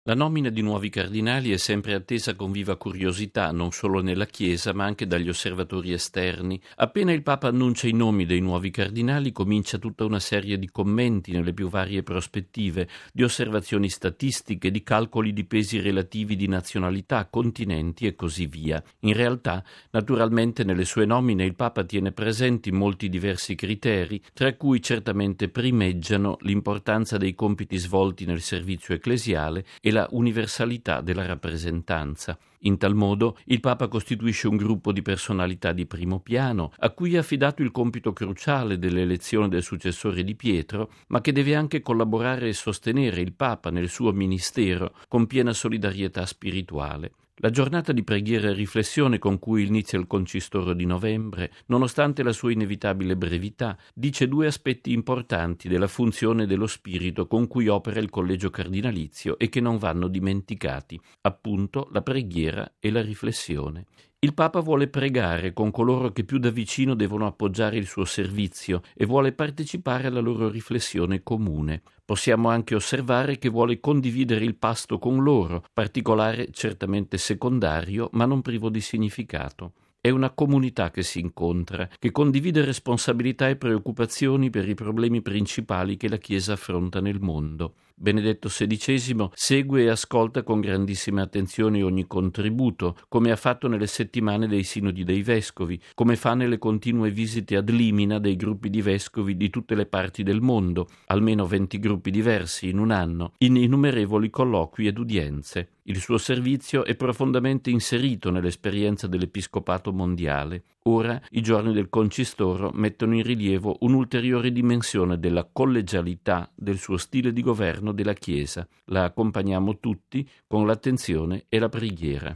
La nomina di nuovi cardinali è sempre attesa con viva curiosità, non solo nella Chiesa, ma anche dagli osservatori esterni. Appena il Papa annuncia i nomi dei nuovi cardinali, comincia tutta una serie di commenti nelle più varie prospettive, di osservazioni statistiche, di calcoli di pesi relativi di nazionalità, continenti e così via. In realtà, naturalmente, nelle sue nomine il Papa tiene presenti molti diversi criteri, tra cui certamente primeggiano l'importanza dei compiti svolti nel servizio ecclesiale e la universalità della rappresentanza. In tal modo il Papa costituisce un gruppo di personalità di primo piano a cui è affidato il compito cruciale dell'elezione del successore di Pietro, ma che deve anche collaborare e sostenere il Papa nel suo ministero con piena solidarietà spirituale. La giornata di preghiera e riflessione con cui inizia il concistoro di novembre, nonostante la sua inevitabile brevità, dice due aspetti importanti della funzione dello spirito con cui opera il collegio cardinalizio e che non vanno dimenticati, appunto la preghiera e la riflessione. Il Papa vuole pregare con coloro che più da vicino devono appoggiare il suo servizio e vuole partecipare alla loro riflessione comune. Possiamo anche osservare che vuole condividere il pasto con loro, particolare certamente secondario, ma non privo di significato. È una comunità che si incontra, che condivide responsabilità e preoccupazioni per i problemi principali che la Chiesa affronta nel mondo. Benedetto XVI segue e ascolta con grandissima attenzione ogni contributo, come ha fatto nelle settimane dei sinodi dei vescovi, come fa nelle continue visite ad limina dei gruppi di vescovi di tutte le parti del mondo, almeno 20 gruppi diversi in un anno, in innumerevoli colloqui ed udienze. Il suo servizio è profondamente inserito nell'esperienza dell'Episcopato mondiale. Ora i giorni del Concistoro mettono in rilievo un'ulteriore dimensione della collegialità del suo stile di governo della Chiesa. La accompagniamo tutti con l'attenzione e la preghiera.